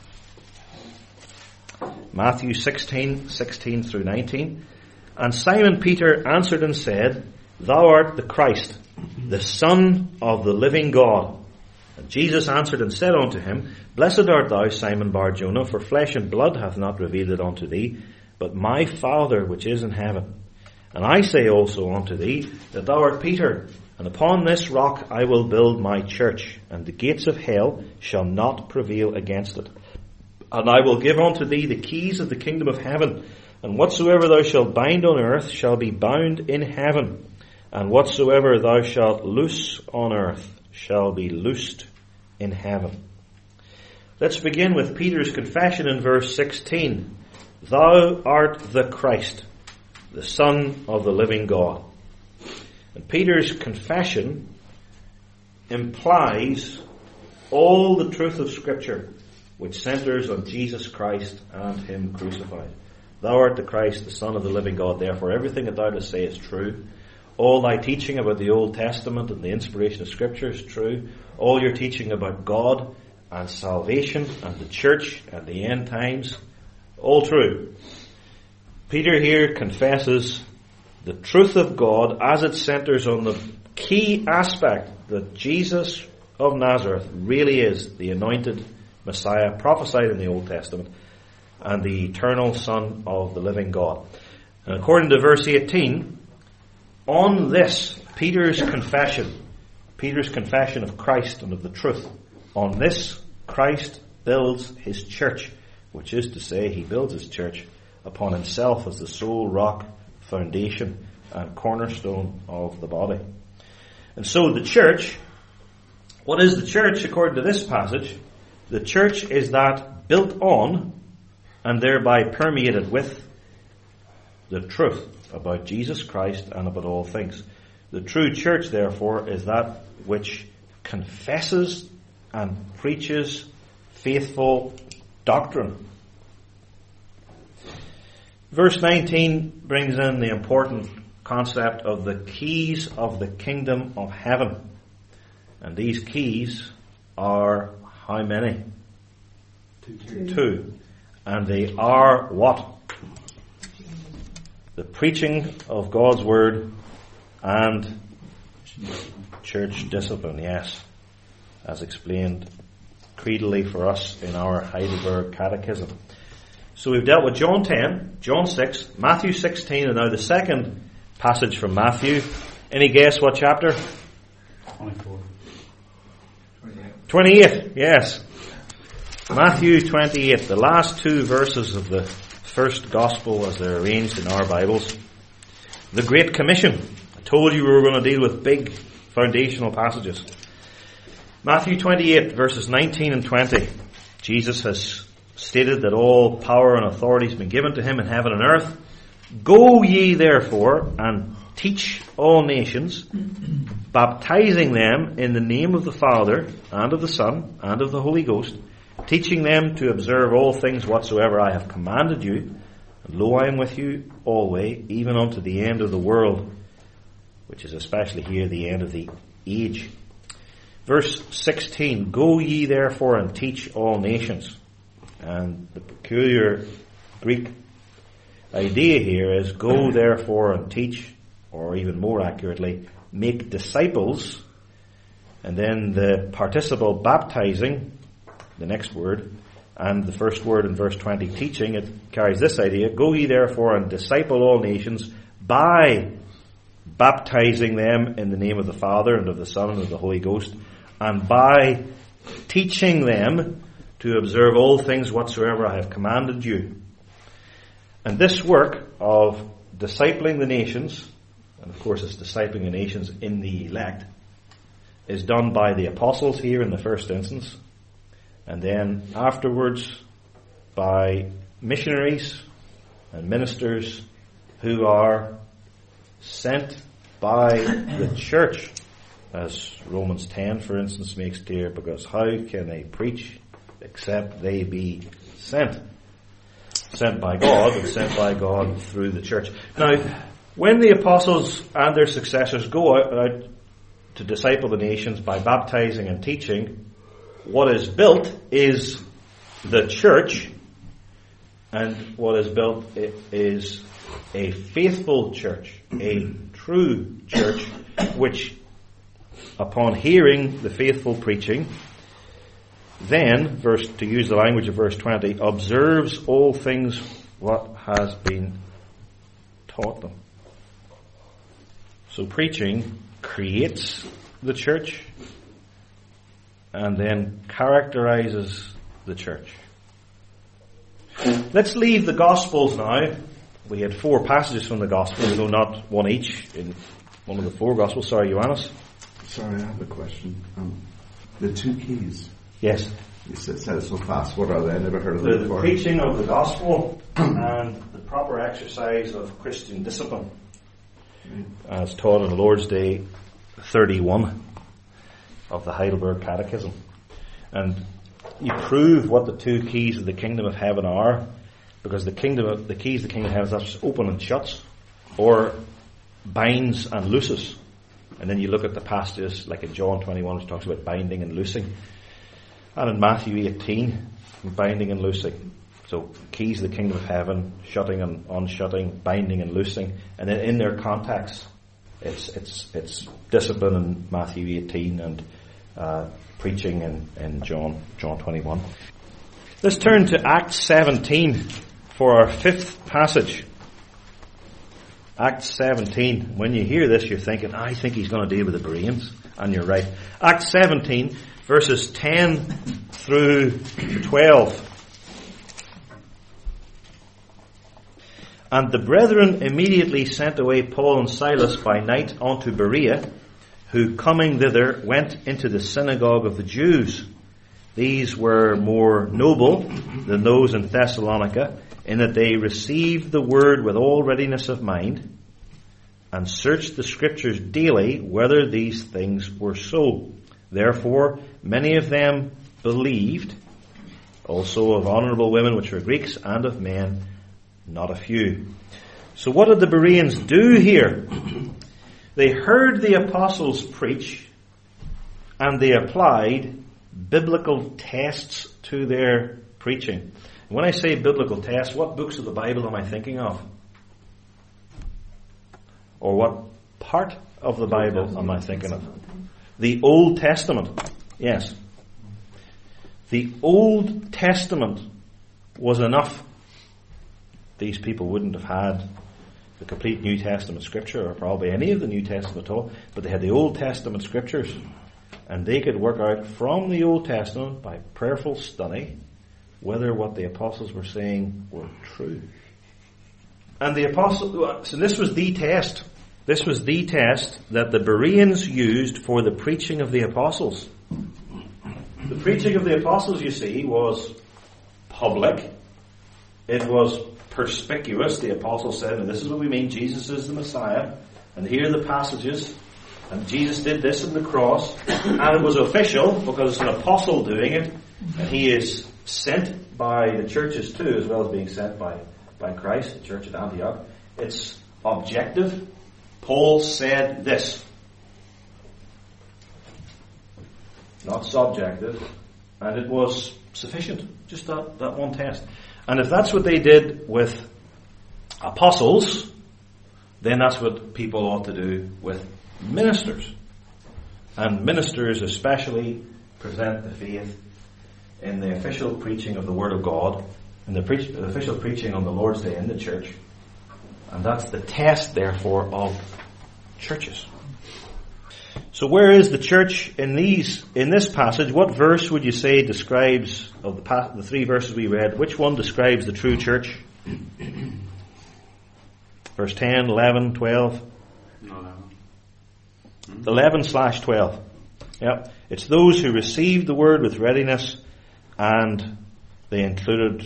Matthew 16 through 19. And Simon Peter answered and said, Thou art the Christ, the Son of the living God. And Jesus answered and said unto him, Blessed art thou, Simon Bar-Jonah, for flesh and blood hath not revealed it unto thee, but my Father which is in heaven. And I say also unto thee, that thou art Peter, and upon this rock I will build my church, and the gates of hell shall not prevail against it. And I will give unto thee the keys of the kingdom of heaven, and whatsoever thou shalt bind on earth shall be bound in heaven, and whatsoever thou shalt loose on earth shall be loosed in heaven. Let's begin with Peter's confession in verse 16. Thou art the Christ, the Son of the living God. And Peter's confession implies all the truth of Scripture which centers on Jesus Christ and Him crucified. Thou art the Christ, the Son of the living God. Therefore, everything that thou dost say is true. All thy teaching about the Old Testament and the inspiration of Scripture is true. All your teaching about God and salvation and the church and the end times, all true. Peter here confesses the truth of God as it centers on the key aspect that Jesus of Nazareth really is the anointed Messiah prophesied in the Old Testament and the eternal Son of the living God. And according to verse 18, on this, Peter's confession of Christ and of the truth, on this Christ builds his church, which is to say, he builds his church upon himself as the sole rock, foundation, and cornerstone of the body. And so the church, what is the church according to this passage? The church is that built on and thereby permeated with the truth about Jesus Christ and about all things. The true church, therefore, is that which confesses and preaches faithful doctrine. Verse 19 brings in the important concept of the keys of the kingdom of heaven. And these keys are how many? Two. And they are what? The preaching of God's word and church discipline, yes, as explained creedally for us in our Heidelberg Catechism. So we've dealt with John 10, John 6, Matthew 16, and now the second passage from Matthew. Any guess what chapter? 24. 28, yes. Matthew 28, the last two verses of the first gospel as they're arranged in our Bibles. The Great Commission. I told you we were going to deal with big foundational passages. Matthew 28, verses 19 and 20. Jesus has stated that all power and authority has been given to him in heaven and earth. Go ye therefore and teach all nations, baptizing them in the name of the Father and of the Son and of the Holy Ghost, teaching them to observe all things whatsoever I have commanded you. And lo, I am with you always, even unto the end of the world, which is especially here the end of the age. Verse 16, go ye therefore and teach all nations. And the peculiar Greek idea here is go therefore and teach, or even more accurately, make disciples. And then the participle baptizing, the next word, and the first word in verse 20, teaching, it carries this idea, go ye therefore and disciple all nations by baptizing them in the name of the Father and of the Son and of the Holy Ghost, and by teaching them to observe all things whatsoever I have commanded you. And this work of discipling the nations, and of course it's discipling the nations in the elect, is done by the apostles here in the first instance, and then afterwards by missionaries and ministers who are sent by the church, as Romans 10, for instance, makes clear, because how can they preach except they be sent? Sent by God, and sent by God through the church. Now, when the apostles and their successors go out to disciple the nations by baptizing and teaching, what is built is the church, and what is built is a faithful church, a true church, which, upon hearing the faithful preaching, then, to use the language of verse 20, observes all things what has been taught them. So preaching creates the church and then characterizes the church. Let's leave the Gospels now. We had 4 passages from the Gospels, though not one each in one of the 4 Gospels. Sorry, Johannes. Sorry, I have a question. The 2 keys. Yes. You said it so fast. What are they? I never heard of them before. The preaching of the Gospel and the proper exercise of Christian discipline, as taught on Lord's Day 31 of the Heidelberg Catechism. And you prove what the 2 keys of the kingdom of heaven are, because the keys of the kingdom of heaven is open and shuts, or binds and looses. And then you look at the passages like in John 21, which talks about binding and loosing, and in Matthew 18, binding and loosing. So keys of the kingdom of heaven, shutting and unshutting, binding and loosing, and then in their context, it's discipline in Matthew 18 and preaching in John 21. Let's turn to Acts 17 for our 5th passage. Acts 17. When you hear this, you're thinking, I think he's going to deal with the Bereans. And you're right. Acts 17, verses 10 through 12. And the brethren immediately sent away Paul and Silas by night unto Berea, who coming thither went into the synagogue of the Jews. These were more noble than those in Thessalonica, in that they received the word with all readiness of mind, and searched the Scriptures daily whether these things were so. Therefore many of them believed, also of honourable women which were Greeks, and of men not a few. So what did the Bereans do here? They heard the apostles preach, and they applied biblical tests to their preaching. When I say biblical tests, what books of the Bible am I thinking of? Or what part of the Bible am I thinking of? The Old Testament. Yes. The Old Testament was enough. These people wouldn't have had the complete New Testament scripture, or probably any of the New Testament at all, but they had the Old Testament scriptures, and they could work out from the Old Testament by prayerful study whether what the apostles were saying were true. And the apostles, so this was the test. This was the test that the Bereans used for the preaching of the apostles. The preaching of the apostles, you see, was public. It was perspicuous. The apostles said, and this is what we mean, Jesus is the Messiah. And here are the passages. And Jesus did this on the cross. And it was official because it's an apostle doing it. And he is sent by the churches too, as well as being sent by Christ, the church at Antioch. It's objective. Paul said this. Not subjective. And it was sufficient. Just that one test. And if that's what they did with apostles, then that's what people ought to do with ministers. And ministers especially present the faith in the official preaching of the Word of God, in the official preaching on the Lord's Day in the church. And that's the test, therefore, of churches. So where is the church in this passage? What verse would you say describes, of the 3 verses we read, which one describes the true church? Verse 10, 11, 12? No, 11/12. Yep. It's those who received the word with readiness, and they included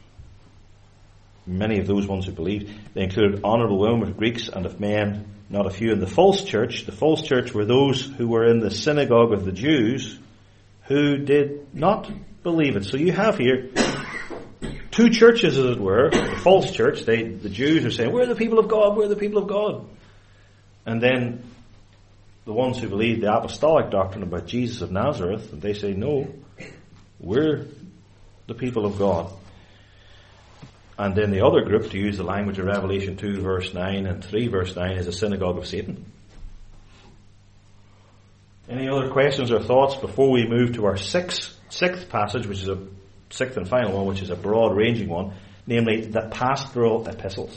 many of those ones who believed. They included honourable women of Greeks and of men, not a few. In the false church were those who were in the synagogue of the Jews who did not believe it. So you have here two churches, as it were. The false church, the Jews are saying, we're the people of God, we're the people of God. And then the ones who believe the apostolic doctrine about Jesus of Nazareth, and they say, no, we're the people of God. And then the other group, to use the language of Revelation 2 verse 9 and 3 verse 9, is the synagogue of Satan. Any other questions or thoughts before we move to our sixth passage, which is a sixth and final one, which is a broad-ranging one, namely the pastoral epistles.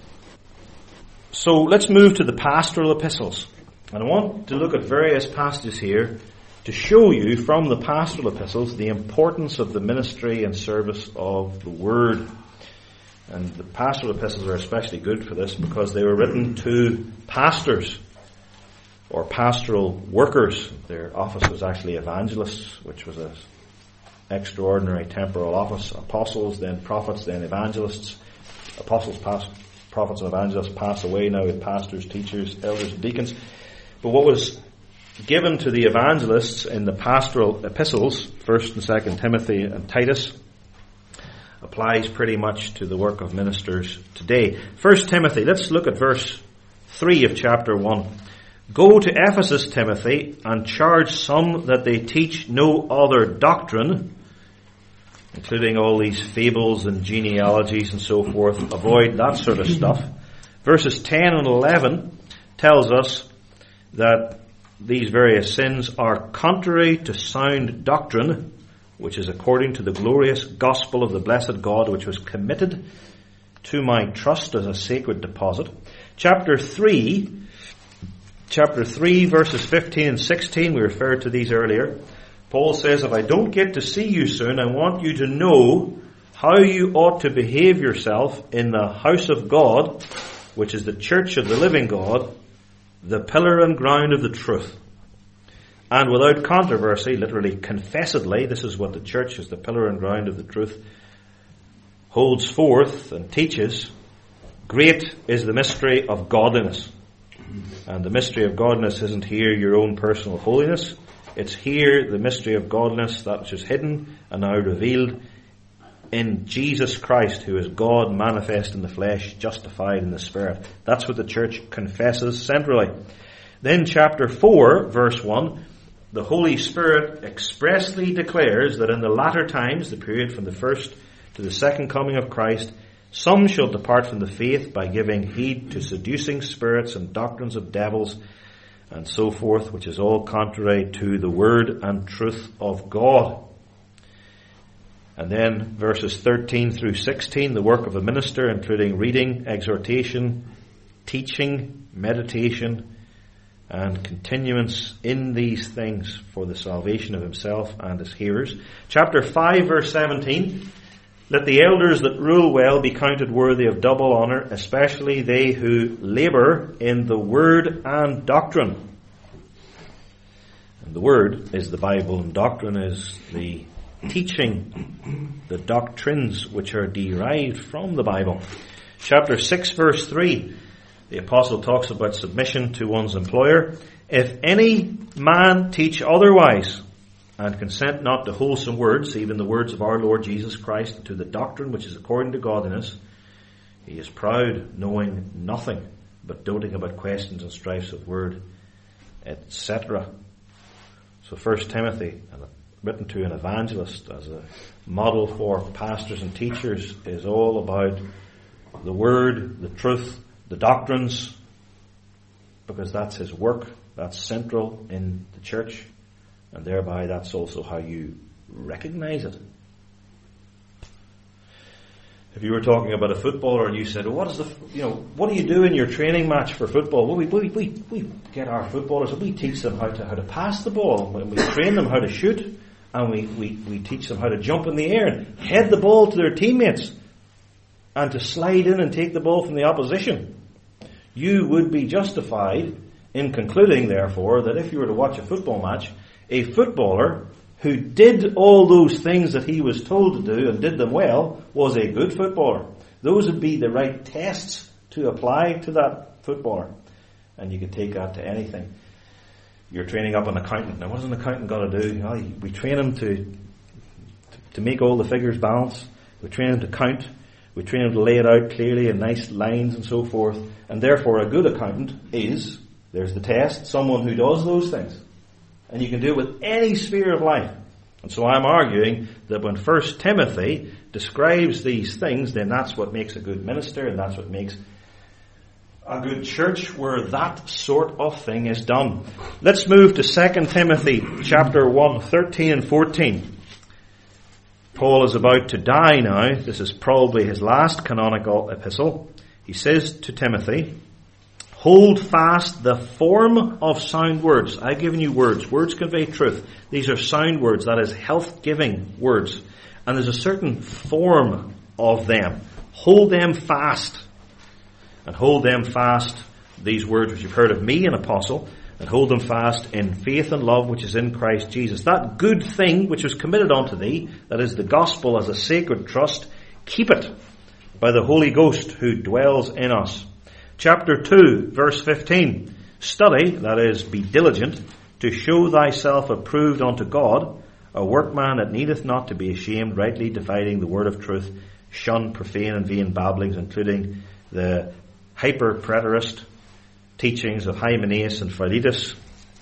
So let's move to the pastoral epistles. And I want to look at various passages here to show you from the pastoral epistles the importance of the ministry and service of the Word. And the pastoral epistles are especially good for this because they were written to pastors or pastoral workers. Their office was actually evangelists, which was an extraordinary temporal office. Apostles, then prophets, then evangelists. Apostles, prophets and evangelists pass away now with pastors, teachers, elders, and deacons. But what was given to the evangelists in the pastoral epistles, 1st and 2nd Timothy and Titus, applies pretty much to the work of ministers today. 1 Timothy, let's look at verse 3 of chapter 1. Go to Ephesus, Timothy, and charge some that they teach no other doctrine, including all these fables and genealogies and so forth. Avoid that sort of stuff. Verses 10 and 11 tells us that these various sins are contrary to sound doctrine, which is according to the glorious gospel of the blessed God, which was committed to my trust as a sacred deposit. Chapter 3 verses 15 and 16, we referred to these earlier. Paul says, if I don't get to see you soon, I want you to know how you ought to behave yourself in the house of God, which is the church of the living God, the pillar and ground of the truth. And without controversy, literally confessedly, this is what the church, as the pillar and ground of the truth, holds forth and teaches. Great is the mystery of godliness. And the mystery of godliness isn't here your own personal holiness. It's here the mystery of godliness, that which is hidden and now revealed in Jesus Christ, who is God manifest in the flesh, justified in the Spirit. That's what the church confesses centrally. Then chapter 4, verse 1, the Holy Spirit expressly declares that in the latter times, the period from the first to the second coming of Christ, some shall depart from the faith by giving heed to seducing spirits and doctrines of devils and so forth, which is all contrary to the word and truth of God. And then verses 13 through 16, the work of a minister, including reading, exhortation, teaching, meditation, and continuance in these things for the salvation of himself and his hearers. Chapter 5, verse 17, let the elders that rule well be counted worthy of double honour, especially they who labour in the word and doctrine. And the word is the Bible, and doctrine is the teaching, the doctrines which are derived from the Bible. Chapter 6, verse 3, the apostle talks about submission to one's employer. If any man teach otherwise, and consent not to wholesome words, even the words of our Lord Jesus Christ, to the doctrine which is according to godliness, he is proud, knowing nothing, but doting about questions and strifes of word, etc. So 1 Timothy, written to an evangelist as a model for pastors and teachers, is all about the word, the truth, the doctrines, because that's his work, that's central in the church. And thereby that's also how you recognize it. If you were talking about a footballer and you said, well, what do you do in your training match for football? Well, we get our footballers and we teach them how to pass the ball, and we train them how to shoot, and we teach them how to jump in the air and head the ball to their teammates and to slide in and take the ball from the opposition. You would be justified in concluding, therefore, that if you were to watch a football match, a footballer who did all those things that he was told to do and did them well was a good footballer. Those would be the right tests to apply to that footballer. And you could take that to anything. You're training up an accountant. Now, what does an accountant got to do? Well, we train him to make all the figures balance. We train him to count. We train him to lay it out clearly in nice lines and so forth. And therefore, a good accountant is, there's the test, someone who does those things. And you can do it with any sphere of life. And so I'm arguing that when 1 Timothy describes these things, then that's what makes a good minister, and that's what makes a good church where that sort of thing is done. Let's move to 2 Timothy chapter 1, 13 and 14. Paul is about to die now. This is probably his last canonical epistle. He says to Timothy, hold fast the form of sound words. I've given you words. Words convey truth. These are sound words, that is health-giving words. And there's a certain form of them. Hold them fast. And hold them fast, these words which you've heard of me, an apostle, and hold them fast in faith and love which is in Christ Jesus. That good thing which was committed unto thee, that is the gospel as a sacred trust, keep it by the Holy Ghost who dwells in us. Chapter 2, verse 15. Study, that is, be diligent, to show thyself approved unto God, a workman that needeth not to be ashamed, rightly dividing the word of truth. Shun profane and vain babblings, including the hyper-preterist teachings of Hymenaeus and Philetus,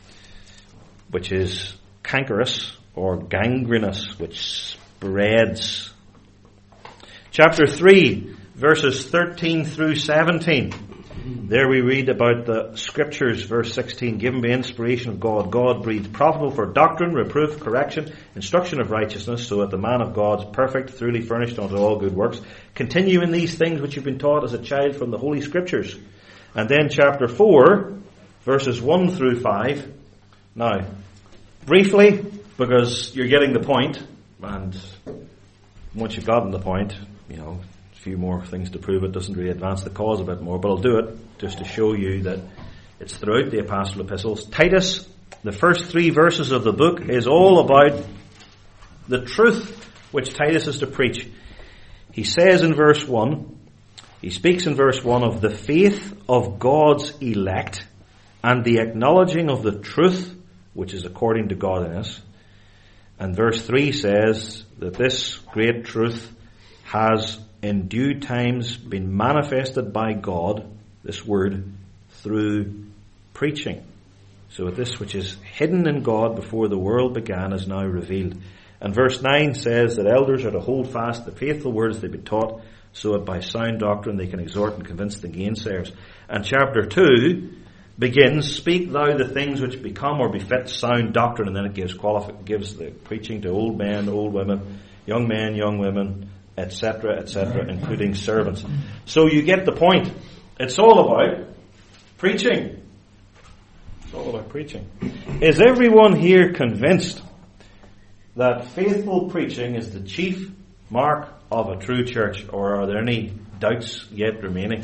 which is cankerous or gangrenous, which spreads. Chapter 3, verses 13 through 17. There we read about the scriptures, verse 16, given by inspiration of God. God breathed, profitable for doctrine, reproof, correction, instruction of righteousness, so that the man of God is perfect, thoroughly furnished unto all good works. Continue in these things which you've been taught as a child from the Holy Scriptures. And then chapter 4, verses 1 through 5. Now, briefly, because you're getting the point, and once you've gotten the point, a few more things to prove it doesn't really advance the cause a bit more, but I'll do it just to show you that it's throughout the Apostle Epistles. Titus, the first 3 verses of the book, is all about the truth which Titus is to preach. He says in verse 1, he speaks in verse 1 of the faith of God's elect and the acknowledging of the truth which is according to godliness. And verse 3 says that this great truth has in due times been manifested by God, this word, through preaching. So this which is hidden in God before the world began is now revealed. And verse 9 says that elders are to hold fast the faithful words they've been taught, so that by sound doctrine they can exhort and convince the gainsayers. And chapter 2 begins, speak thou the things which become or befit sound doctrine, and then it gives the preaching to old men, old women, young men, young women, etc., including servants. So you get the point. It's all about preaching. It's all about preaching. Is everyone here convinced that faithful preaching is the chief mark of a true church, or are there any doubts yet remaining?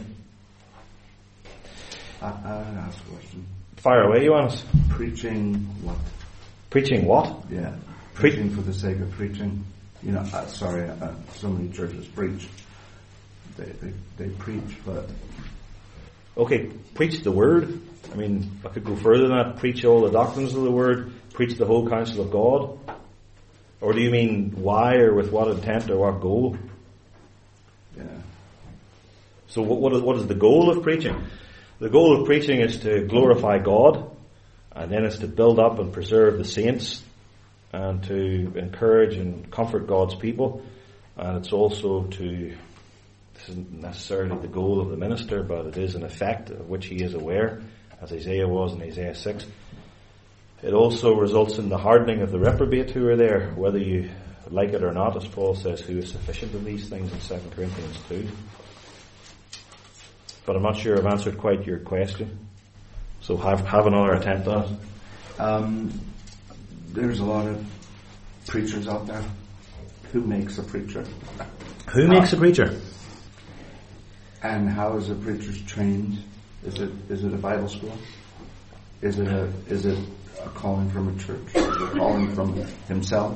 I ask a question. Fire away, Johannes. Preaching what? Preaching what? Yeah. Preaching for the sake of preaching. So many churches preach. They preach, but... Okay, preach the word. I mean, I could go further than that. Preach all the doctrines of the word. Preach the whole counsel of God. Or do you mean why, or with what intent, or what goal? Yeah. So what is the goal of preaching? The goal of preaching is to glorify God, and then it's to build up and preserve the saints, and to encourage and comfort God's people. And it's also this isn't necessarily the goal of the minister, but it is an effect of which he is aware, as Isaiah was in Isaiah 6. It also results in the hardening of the reprobate who are there, whether you like it or not, as Paul says, who is sufficient in these things in 2 Corinthians 2. But I'm not sure I've answered quite your question. So have another attempt on it. There's a lot of preachers out there. Who makes a preacher? Who makes a preacher? And how is a preacher trained? Is it a Bible school? Is it a calling from a church? Is it a calling from himself?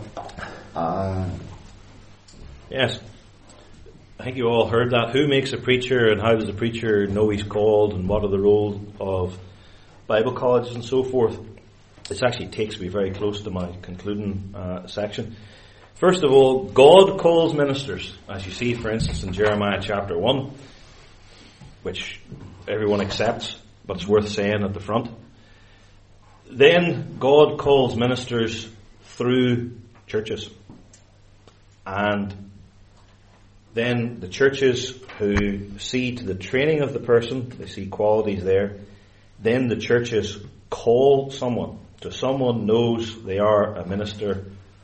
Yes. I think you all heard that. Who makes a preacher, and how does the preacher know he's called, and what are the roles of Bible colleges and so forth? This actually takes me very close to my concluding section. First of all, God calls ministers, as you see, for instance, in Jeremiah chapter 1, which everyone accepts, but it's worth saying at the front. Then God calls ministers through churches. And then the churches who see to the training of the person, they see qualities there. Then the churches call someone. So someone knows they are a minister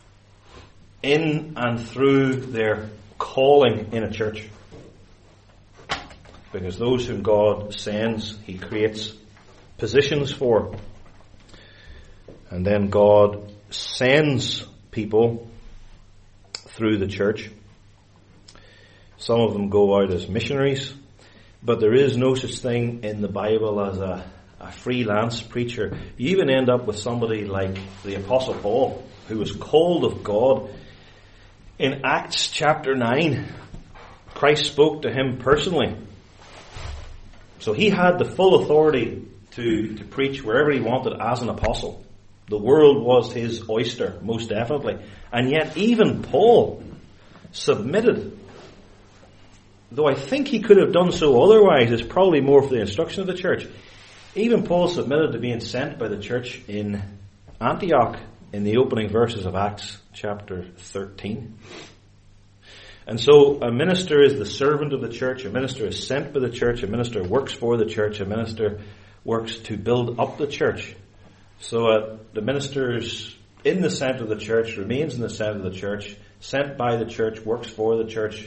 in and through their calling in a church. Because those whom God sends, He creates positions for. And then God sends people through the church. Some of them go out as missionaries, but there is no such thing in the Bible as a freelance preacher. You even end up with somebody like the Apostle Paul, who was called of God. In Acts chapter 9, Christ spoke to him personally. So he had the full authority to preach wherever he wanted as an apostle. The world was his oyster, most definitely. And yet even Paul submitted. Though I think he could have done so otherwise, it's probably more for the instruction of the church. Even Paul submitted to being sent by the church in Antioch in the opening verses of Acts chapter 13. And so a minister is the servant of the church, a minister is sent by the church, a minister works for the church, a minister works to build up the church. So the minister is in the center of the church, remains in the center of the church, sent by the church, works for the church.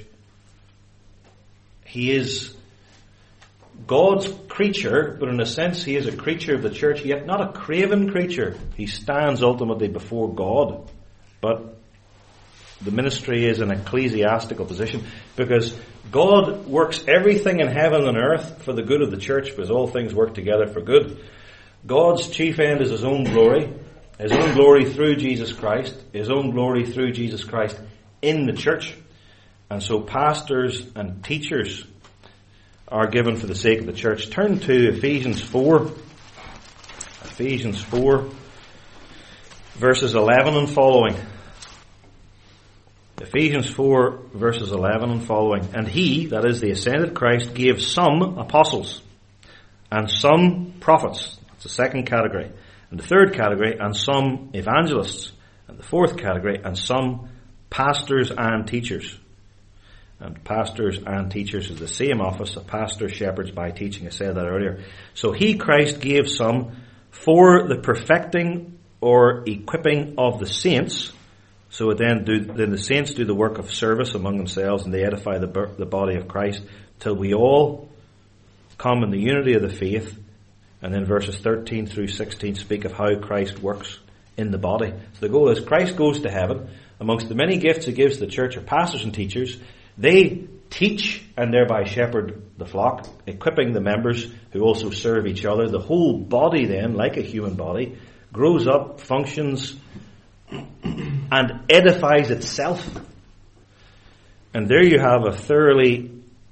He is God's creature, but in a sense he is a creature of the church, yet not a craven creature. He stands ultimately before God. But the ministry is an ecclesiastical position because God works everything in heaven and earth for the good of the church, because all things work together for good. God's chief end is His own glory through Jesus Christ, His own glory through Jesus Christ in the church. And so pastors and teachers are given for the sake of the church. Turn to Ephesians 4. Ephesians 4, verses 11 and following. Ephesians 4, verses 11 and following. And He, that is the ascended Christ, gave some apostles, and some prophets. That's the second category. And the third category, and some evangelists. And the fourth category, and some pastors and teachers. And pastors and teachers is the same office. A pastor shepherds by teaching. I said that earlier. So He, Christ, gave some for the perfecting or equipping of the saints. So then the saints do the work of service among themselves, and they edify the body of Christ till we all come in the unity of the faith. And then verses 13 through 16 speak of how Christ works in the body. So the goal is Christ goes to heaven. Amongst the many gifts He gives to the church are pastors and teachers. They teach and thereby shepherd the flock, equipping the members who also serve each other. The whole body then, like a human body, grows up, functions, and edifies itself. And there you have a thoroughly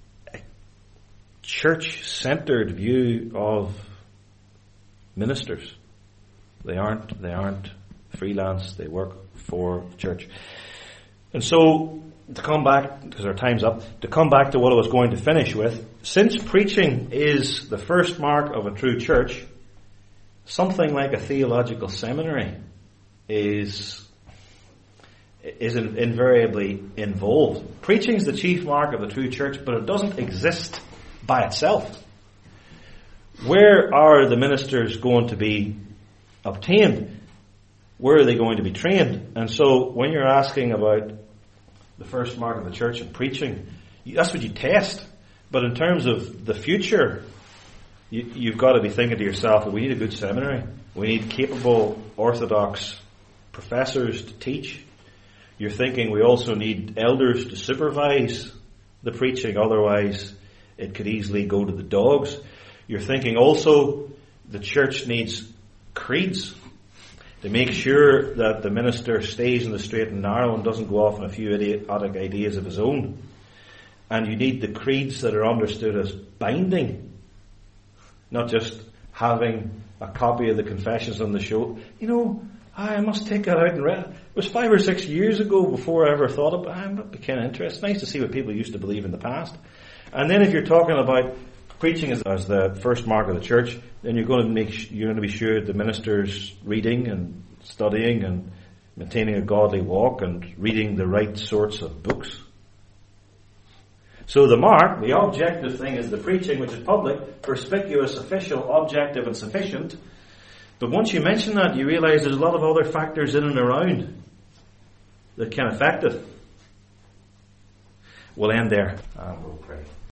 church-centered view of ministers. They aren't freelance, they work for the church. And so, to come back, because our time's up, to come back to what I was going to finish with, since preaching is the first mark of a true church, something like a theological seminary is invariably involved. Preaching is the chief mark of the true church, but it doesn't exist by itself. Where are the ministers going to be obtained? Where are they going to be trained? And so when you're asking about the first mark of the church and preaching, that's what you test. But in terms of the future, you've got to be thinking to yourself, we need a good seminary. We need capable orthodox professors to teach. You're thinking we also need elders to supervise the preaching, otherwise it could easily go to the dogs. You're thinking also the church needs creeds. To make sure that the minister stays in the straight and narrow and doesn't go off on a few idiotic ideas of his own. And you need the creeds that are understood as binding. Not just having a copy of the Confessions on the show. You know, I must take that out and read it. It was 5 or 6 years ago before I ever thought of it. I'm kind of interested. Nice to see what people used to believe in the past. And then if you're talking about preaching as the first mark of the church, then you're going to be sure the minister's reading and studying and maintaining a godly walk and reading the right sorts of books. So the mark, the objective thing, is the preaching, which is public, perspicuous, official, objective, and sufficient. But once you mention that, you realize there's a lot of other factors in and around that can affect it. We'll end there and we'll pray.